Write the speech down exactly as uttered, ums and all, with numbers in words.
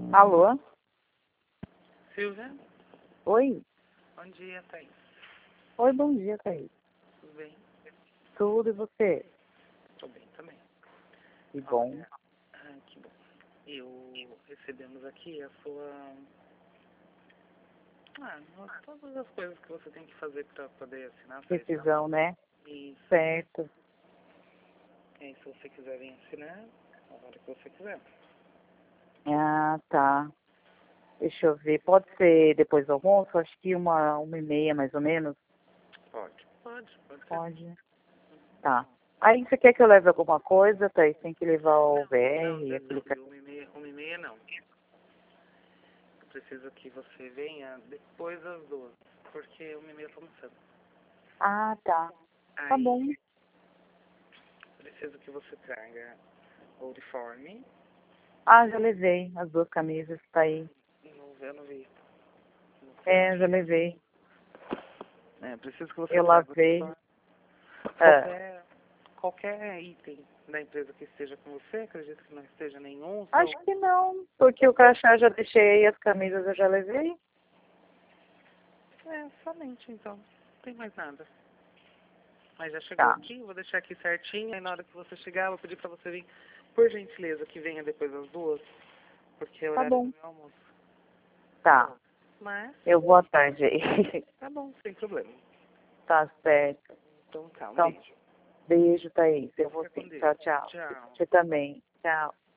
Alô? Silvia? Oi? Bom dia, Thaís. Oi, bom dia, Thaís. Tudo bem? Tudo e você? Tô bem também. Que bom. Olha, ah, que bom. Eu recebemos aqui a sua... Ah, todas as coisas que você tem que fazer para poder assinar a sua Decisão, né? Isso. Certo. E aí, se você quiser vir assinar, a hora que você quiser. Ah, tá. Deixa eu ver. Pode ser depois do almoço? Acho que uma, uma e meia, mais ou menos. Pode. Pode, pode ser. Pode. Tá. Aí você quer que eu leve alguma coisa, Thaís? Tem que levar o Não, não, V R, aquele... Danilo, uma e meia, uma e meia não. Eu preciso que você venha depois das duas, porque uma e meia eu tô almoçando. Ah, tá. Tá Aí, bom. preciso que você traga o uniforme. Ah, já levei as duas camisas, tá aí. Não, eu não vi. Não sei É, já onde. levei. É, preciso que você Eu traga o lavei. uniforme. Ah, Qualquer, qualquer item da empresa que esteja com você, acredito que não esteja nenhum. Só... acho que não, porque o crachá já deixei, as camisas eu já levei. É, somente então. Não tem mais nada. Mas já chegou Tá. aqui, vou deixar aqui certinho. Aí na hora que você chegar, eu vou pedir pra você vir, por gentileza, que venha depois das duas, porque é o Tá horário bom. do meu almoço. Tá. Mas, Eu vou à tarde aí. tá bom, sem problema. Tá certo. Então tá, um Então, beijo. beijo, Thaís. Eu vou Fica com sim. Deus. Tchau, tchau. Tchau. Você também. Tchau.